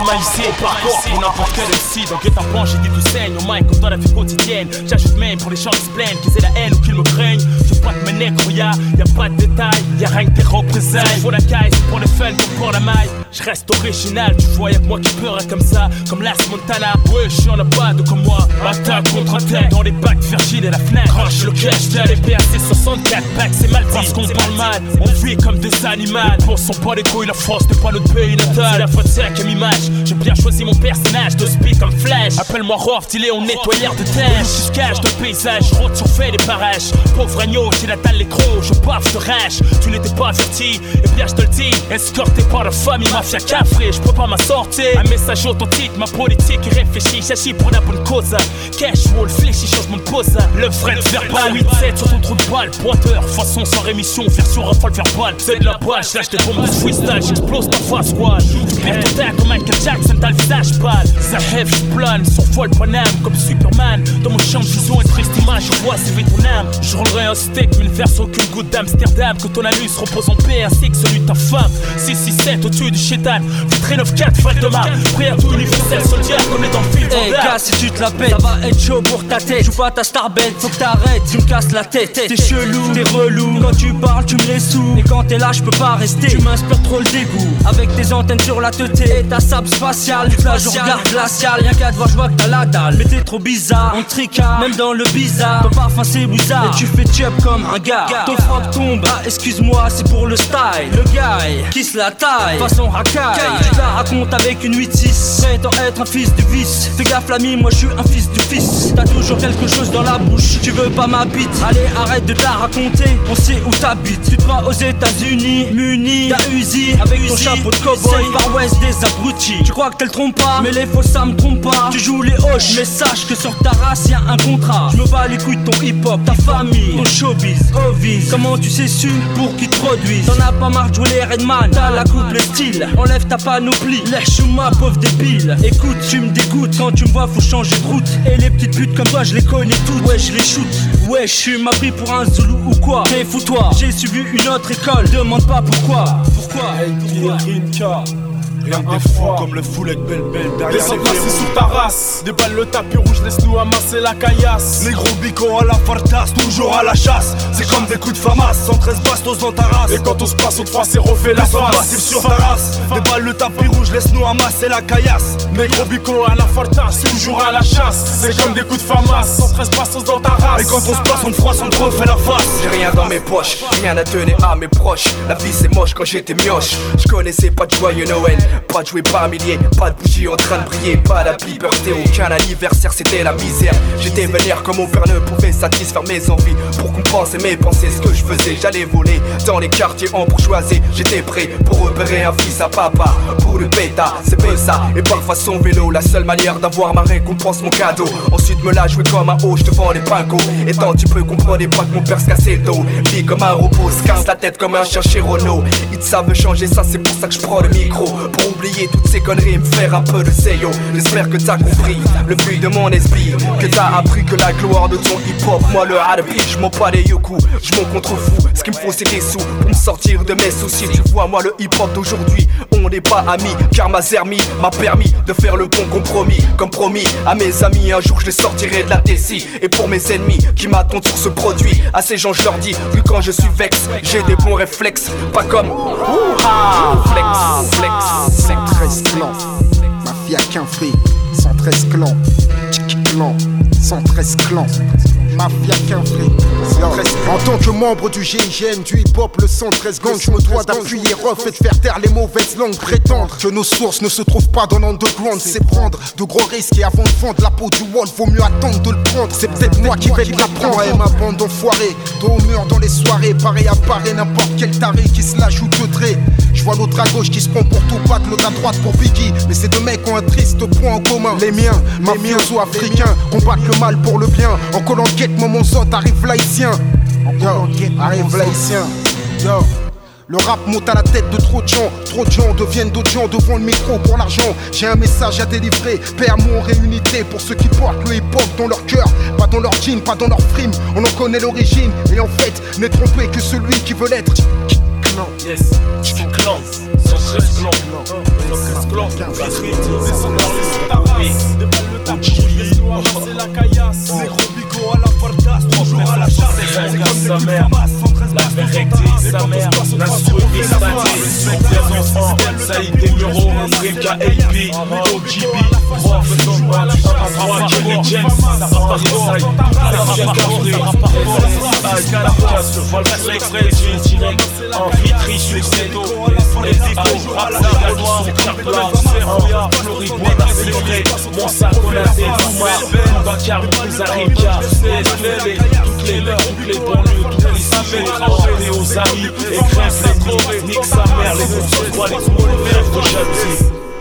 normalisé par corps pour n'importe quel MC. Dans guet-apens j'ai dit tout saigne, au mic comme dans la vie quotidienne. J'ajoute même pour les gens qui se plaignent, qu'ils aient la haine ou qu'ils me craignent. Je pas de mes nègres, y'a pas de détails, y'a rien que des représailles. Faut la caille, c'est pour les fun comme pour la maille. Je reste original, tu vois y'a que moi qui peurerai comme ça, comme Las Montana. Ouais, j'en ai pas de comme moi. Attaque contre attaque, dans les bacs, Virgile et la fenêtre. Crache le cash, t'as les PRC 64 packs, c'est mal dit. Parce qu'on parle mal, on vit comme des animaux. Pour son pas les couilles, la France n'est pas notre pays natal. C'est la faute c'est à image, j'ai bien choisi mon personnage de speed comme Flash. Appelle-moi Rof, il est au nettoyeur de terre. Je cache de paysage, je route sur fait des parages. Pauvre agneau, j'ai la dalle les crocs, je baffe de rage. Tu n'étais pas averti, et bien je te le dis. Escorté par la famille, mafia cafré, je peux pas m'en sortir. Un message authentique, ma politique réfléchit, j'agis pour la bonne cause. Cash, wall, fléchi, change mon pose. Le vrai verbal, 8-7 sur ton trou de balle. Pointeur, façon sans rémission, version rafale verbale. C'est de la poche, lâche des bombes de freestyle, j'explose ta face, squad. Tu perds ton temps comme Michael Jackson, t'as le visage pâle. Zahef, j'plane, son folle Paname comme Superman. Dans mon champ de vision et triste image, je vois s'éveiller ton âme. Je roulerai un steak, mais ne verse aucune goutte d'Amsterdam. Que ton anus repose en paix ainsi que celui de ta femme. 667 au-dessus du chétan, vitrine 9-4, frère de ma prière tout universel, soldier, comme est dans le film. Hey gars, si tu te la pètes, ça va être chaud pour ta tête. Joue pas ta starbête, faut que t'arrêtes, tu me casses la tête. T'es chelou, t'es relou, quand tu parles tu me les sous. Et quand t'es là, je peux pas rester, tu m'inspires trop le dégoût. Avec tes antennes sur la tête et ta sable spatiale. Toute la journée garde glaciale, rien qu'à te voir, je vois que t'as la dalle. Mais t'es trop bizarre, on tricard, même dans le bizarre. Ton parfum c'est bizarre, et tu fais chub comme un gars. Ton frappe tombe, ah excuse-moi, c'est pour le style. Le guy, qui se la taille, façon racaille. Tu te la racontes avec une 8-6, prétend être un fils du vice. Fais gaffe l'ami, moi je suis un fils du fils. T'as toujours quelque chose dans la bouche, tu veux pas ma bite. Allez arrête de te la raconter, on sait où t'habites. Tu te crois aux États-Unis, muni, t'as Uzi, avec ton chapeau de cowboy, Far West des abrutis. Tu crois que t'es le trompe pas, mais les faux ça me trompe pas. Tu joues les hoches, mais sache que sur ta race y'a un contrat. Je me bats les couilles de ton hip-hop, ta famille, ton showbiz, Ovis. Comment tu sais su pour qu'ils te produisent? T'en as pas marre de jouer les Redman, t'as la coupe, le style. Enlève ta panoplie, lèche ma pauvre débile. Écoute, tu me dégoûtes, quand tu me vois faut changer de route. Et les petites putes comme toi je les connais toutes, ouais je les shoot. Ouais je suis pris pour un Zoulou ou quoi? T'es fous-toi, j'ai suivi une autre école, demande pas pourquoi. Pourquoi? Rien que des fous comme le full avec belle derrière descends passer sous ta race, déballe le tapis rouge, laisse-nous amasser la caillasse. Les gros bicots à la fartasse, toujours à la chasse. C'est comme des coups de famas, 113 bastos dans ta race. Et quand on se passe au 3 c'est refait la face face sur ta race, déballe le tapis rouge, laisse-nous amasser la caillasse. Les gros bicots à la fartasse, toujours à la chasse. C'est comme des coups de famas, 113 bastos dans ta race. Et quand on se passe on te froisse, on te refait la face. J'ai rien dans mes poches, rien à donner à mes proches. La vie c'est moche quand j'étais mioche. Je connaissais pas de joyeux Noël, pas de jouer par milliers, pas de bougies en train de briller, pas la pie birthday, aucun anniversaire, c'était la misère. J'étais vénère comme mon père ne pouvait satisfaire mes envies. Pour compenser mes pensées, ce que je faisais, j'allais voler dans les quartiers en bourgeoisie. J'étais prêt pour repérer un fils à papa, pour le pétard, c'est peu ça. Et parfois son vélo, la seule manière d'avoir ma récompense, mon cadeau. Ensuite me la jouer comme un haut, je te vends les pincos. Et tant tu peux comprendre pas que mon père se cassait le dos. Vie comme un robot, se casse la tête comme un chien chez Renault. Ils savent changer ça, c'est pour ça que je prends le micro. Pour oublier toutes ces conneries, me faire un peu de seyo. J'espère que t'as compris le but de mon esprit, que t'as appris que la gloire de ton hip-hop, moi le arabi, je m'en pas les yoku, je m'en contrefous. Ce qu'il me faut c'est des sous pour me sortir de mes soucis. Tu vois moi le hip-hop d'aujourd'hui, on n'est pas amis, car ma zermie m'a permis de faire le bon compromis. Comme promis à mes amis, un jour je les sortirai de la tessie. Et pour mes ennemis qui m'attendent sur ce produit, à ces gens je leur dis que quand je suis vexe, j'ai des bons réflexes, pas comme flex. 113 clans, mafia qu'un free, 113 clans, clan, 113 clans, mafia qu'un free. En tant que membre du GIGN, du hip-hop, le 113 gang, je me dois d'appuyer rough et de faire taire les mauvaises langues. Prétendre que nos sources ne se trouvent pas dans l'underground, c'est prendre de gros risques. Et avant de vendre la peau du wall, vaut mieux attendre de le prendre. C'est peut-être moi qui vais l'apprendre. Et ma bande d'enfoirés, dos au mur dans les soirées, pareil apparaît n'importe quel taré qui se la joue de trait. Je vois l'autre à gauche qui se prend pour Tupac, l'autre à droite pour Biggie. Mais ces deux mecs ont un triste point en commun. Les miens, mafiosos africains, combattent le mal pour le bien. En collant guette, mon zot, arrive l'haïtien. Yo, arrive l'haïtien. Yo. Le rap monte à la tête de trop de gens deviennent d'autres gens devant le micro pour l'argent. J'ai un message à délivrer, paix, amour et unité pour ceux qui portent le hip-hop dans leur cœur, pas dans leur jean, pas dans leur frime. On en connaît l'origine et en fait n'est trompé que celui qui veut l'être. clan. Yes, clan, 113 clans. 113 clans, c'est la caillasse. Zéro bigot à la fardasse, toujours à la chasse. C'est comme sa mère, la vérité, sa mère, l'instru et staté. Présence en Saïd des Bureaux, Rika AP, OGB, prof, Jerry James, Saïd, la Cafré, Caracas, Volks Express, direct, Henri Trich, Luxeto, Edico, Rapsa, Carpla, Serroya, Floribouana, Secret, Monsa, Konate, Touma, Bakar, Zarika, SLL, toutes les banlieues, toutes les cités, enchaînées aux amis, et crève les nids, nique sa mère, les ours, les frères de jalousie.